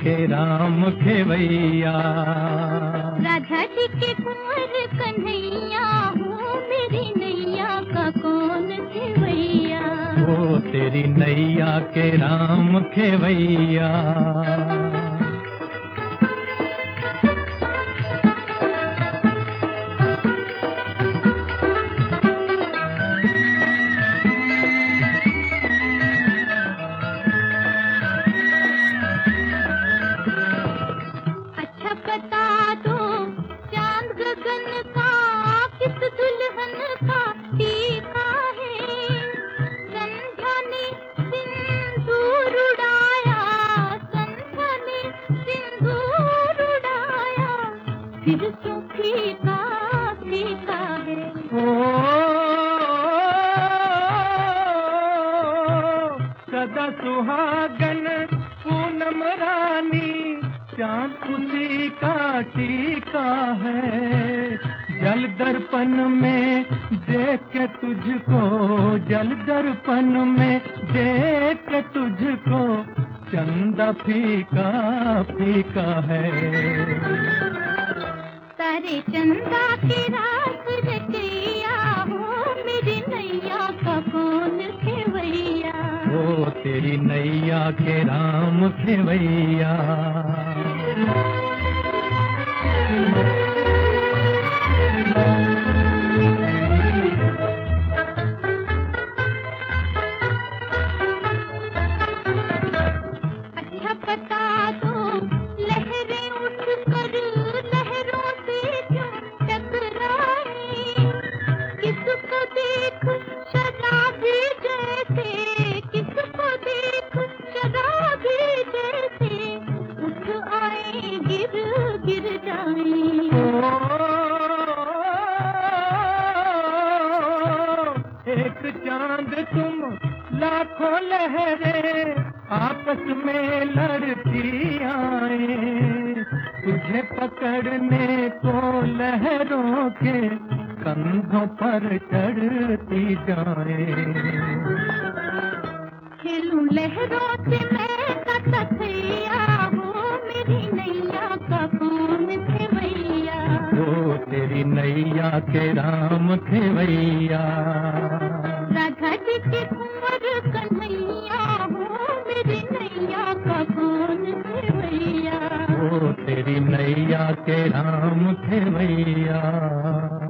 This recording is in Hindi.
के राम खेवैया। राधा जी के कुंवर कन्हैया हो, मेरी नैया का कौन खेवैया। वो तेरी नैया के राम खेवैया। बता दो चांद गगन का किस दुल्हन का टीका है। संध्या ने सिंदूर उड़ाया, संध्या ने सिंदूर उड़ाया, फिर क्यों फीका फीका है। सदा सुहागन पूनम रानी, चांद उसी का टीका है। जल दर्पण में देख के तुझको, जल दर्पण में देख के तुझको, चंदा फीका फीका है। सारे चंदा के रात रचैया हो, मेरी नैया का कौन खेवैया। वो तेरी नैया के राम खेवैया। अच्छा बता दो लहरें उठकर लहरों से क्यों टकराए। किसको देख शराबी जैसे, किसको देख शराबी जैसे, उठ आए गिर गिर जाए। एक चांद तुम लाखों लहरें आपस में लड़ती आए, तुझे पकड़ने को लहरों के कंधों पर चढ़ती जाए। खेलूं लहरों से मैं कथैया हो, मेरी नैया का कौन खेवैया। वो तेरी नैया के राम खेवैया। राधा जी के कुंवर कन्हैया हो, मेरी नैया का कौन खेवैया। वो तेरी नैया के राम खेवैया।